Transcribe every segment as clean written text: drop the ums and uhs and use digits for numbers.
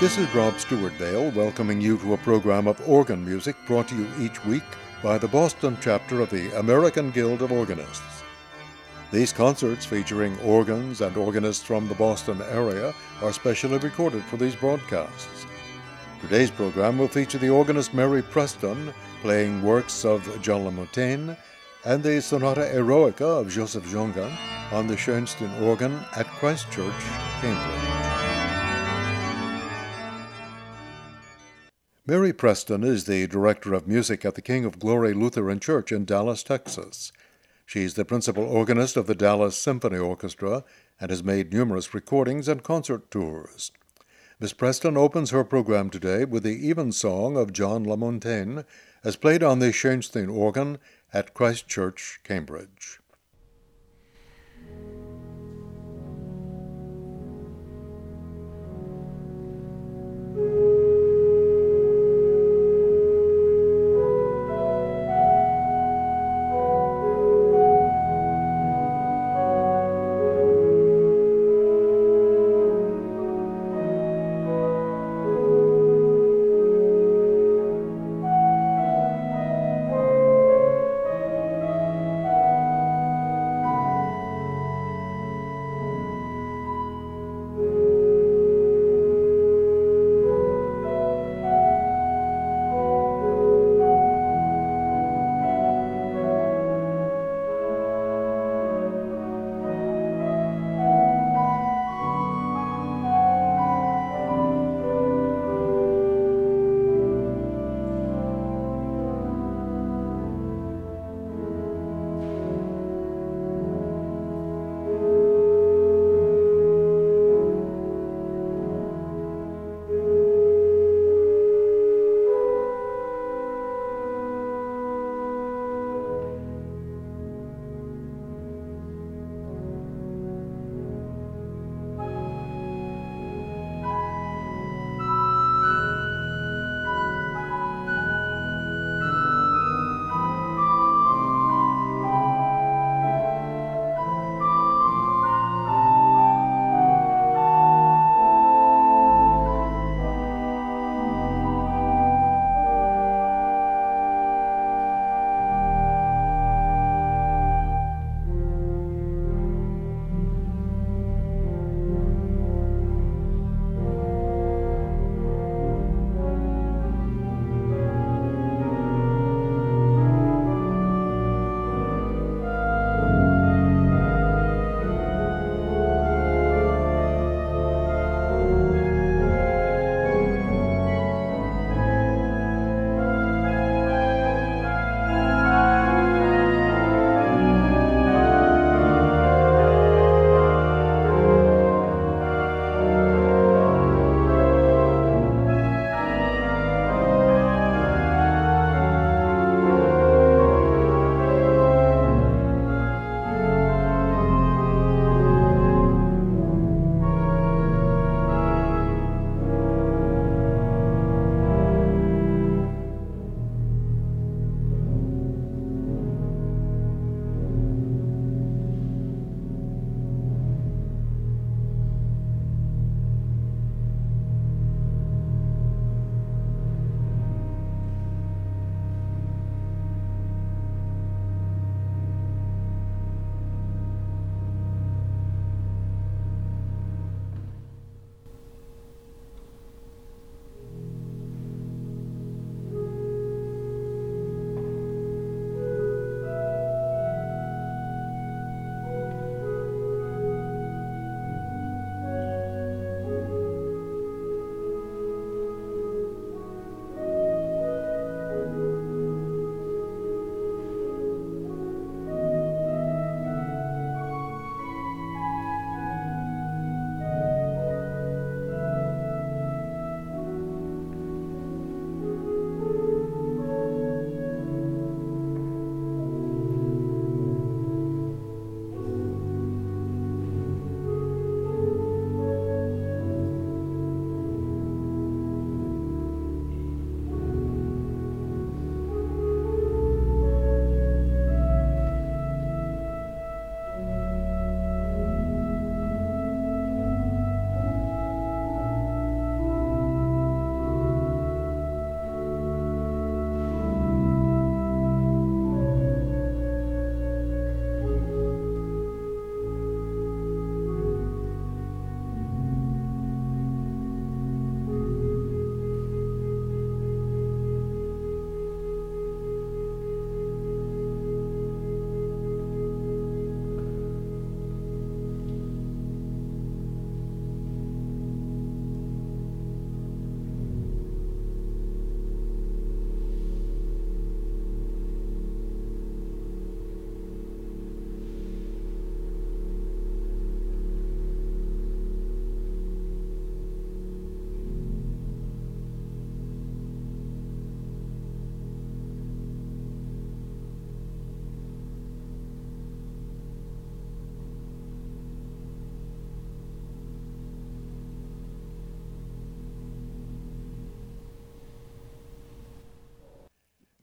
This is Rob Stewart-Vale welcoming you to a program of organ music brought to you each week by the Boston chapter of the American Guild of Organists. These concerts featuring organs and organists from the Boston area are specially recorded for these broadcasts. Today's program will feature the organist Mary Preston playing works of John Lamontagne and the Sonata Eroica of Joseph Jongen on the Schoenstein organ at Christ Church, Cambridge. Mary Preston is the Director of Music at the King of Glory Lutheran Church in Dallas, Texas. She's the principal organist of the Dallas Symphony Orchestra and has made numerous recordings and concert tours. Miss Preston opens her program today with the Evensong of John Lamontagne, as played on the Schoenstein organ at Christ Church, Cambridge.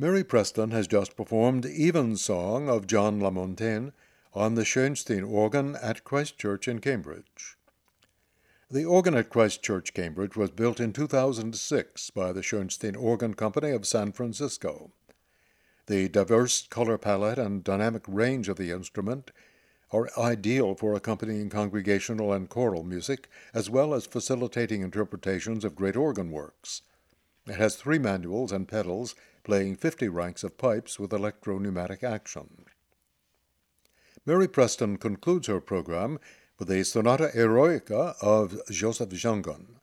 Mary Preston has just performed Evensong of John Lamontagne on the Schoenstein organ at Christ Church in Cambridge. The organ at Christ Church, Cambridge, was built in 2006 by the Schoenstein Organ Company of San Francisco. The diverse color palette and dynamic range of the instrument are ideal for accompanying congregational and choral music, as well as facilitating interpretations of great organ works. It has 3 manuals and pedals, playing 50 ranks of pipes with electro-pneumatic action. Mary Preston concludes her program with a Sonata Eroica of Joseph Jangon.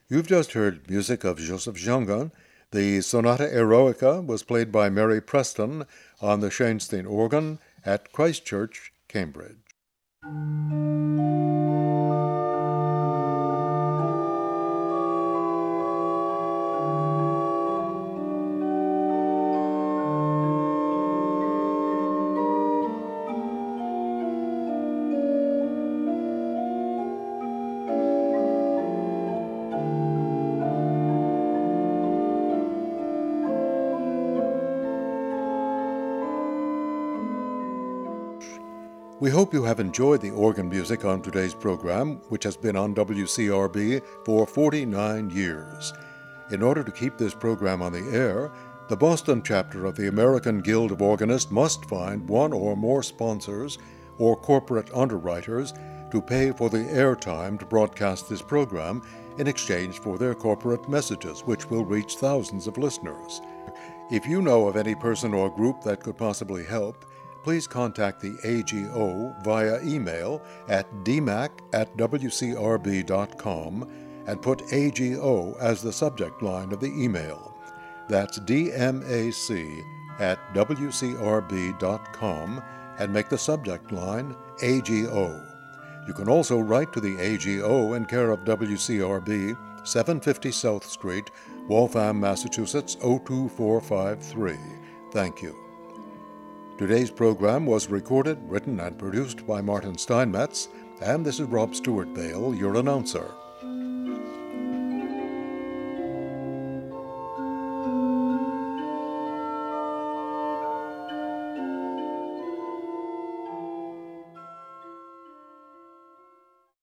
You've just heard music of Joseph Jongan. The Sonata Eroica was played by Mary Preston on the Schoenstein organ at Christ Church, Cambridge. We hope you have enjoyed the organ music on today's program, which has been on WCRB for 49 years. In order to keep this program on the air, the Boston chapter of the American Guild of Organists must find one or more sponsors or corporate underwriters to pay for the airtime to broadcast this program in exchange for their corporate messages, which will reach thousands of listeners. If you know of any person or group that could possibly help, please contact the AGO via email at dmac@wcrb.com and put AGO as the subject line of the email. That's dmac@wcrb.com and make the subject line AGO. You can also write to the AGO in care of WCRB, 750 South Street, Waltham, Massachusetts, 02453. Thank you. Today's program was recorded, written, and produced by Martin Steinmetz, and this is Rob Stewart-Bale, your announcer.